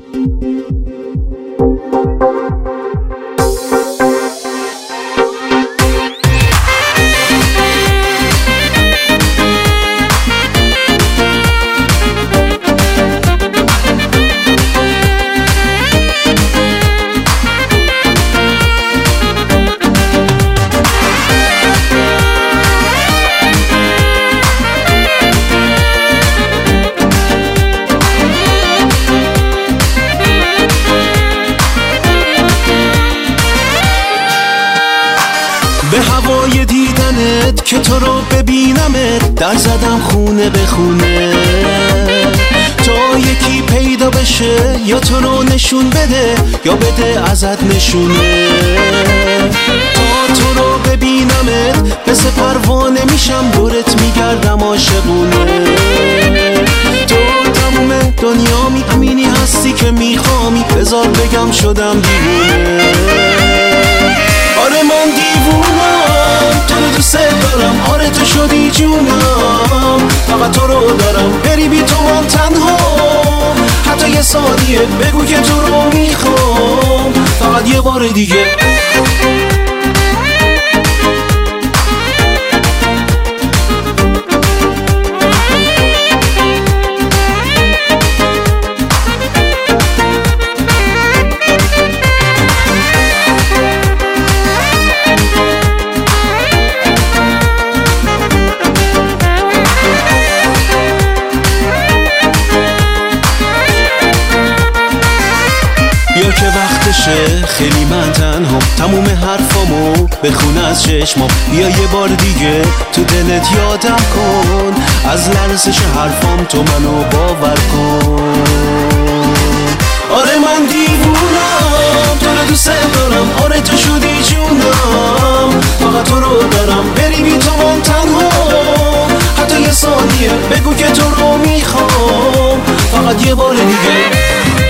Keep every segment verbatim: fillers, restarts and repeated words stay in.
به هوای دیدنت که تو رو ببینمت در زدم خونه به خونه، تا یکی پیدا بشه یا تو رو نشون بده یا بده ازت نشونه. تا تو رو ببینمت مثل پروانه میشم دورت میگردم عاشقونه. تو تموم دنیامی، امینی هستی که میخوامی، بذار بگم شدم دیوونه. آره من دیوونم، تو رو دوست دارم، آره تو شدی جونم، فقط تو رو دارم، بری بی تو من تنها، حتی یه ثانیه بگو که تو رو میخوام، فقط یه بار دیگه. بیا که وقتشه، خیلی من تنها، تموم حرفامو بخون از چشمام، بیا یه بار دیگه تو دلت یادم کن، از لرزش حرفام تو منو باور کن. آره من دیوونم، تو رو دوست دارم، آره تو شدی جونم، فقط تو رو دارم، بری بی تو من تنها، حتی یه ثانیه بگو که تو رو میخوام، فقط یه بار دیگه.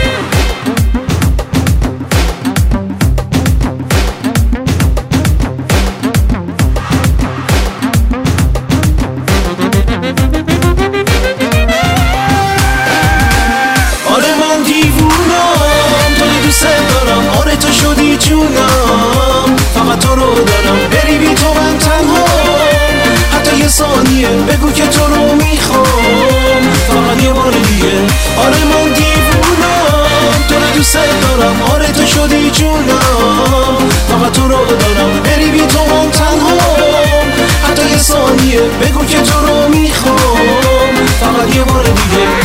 جونم فقط تو رو دارم، بری بی تو من تنها، حتی یه ثانیه بگو که تو رو میخوام، فقط یه بار دیگه. آره من دیوونم، تو رو دوست دارم، آره تو شدی جونم، فقط تو رو دارم، بری بی تو من تنها، حتی یه ثانیه بگو که تو رو میخوام، فقط یه بار دیگه.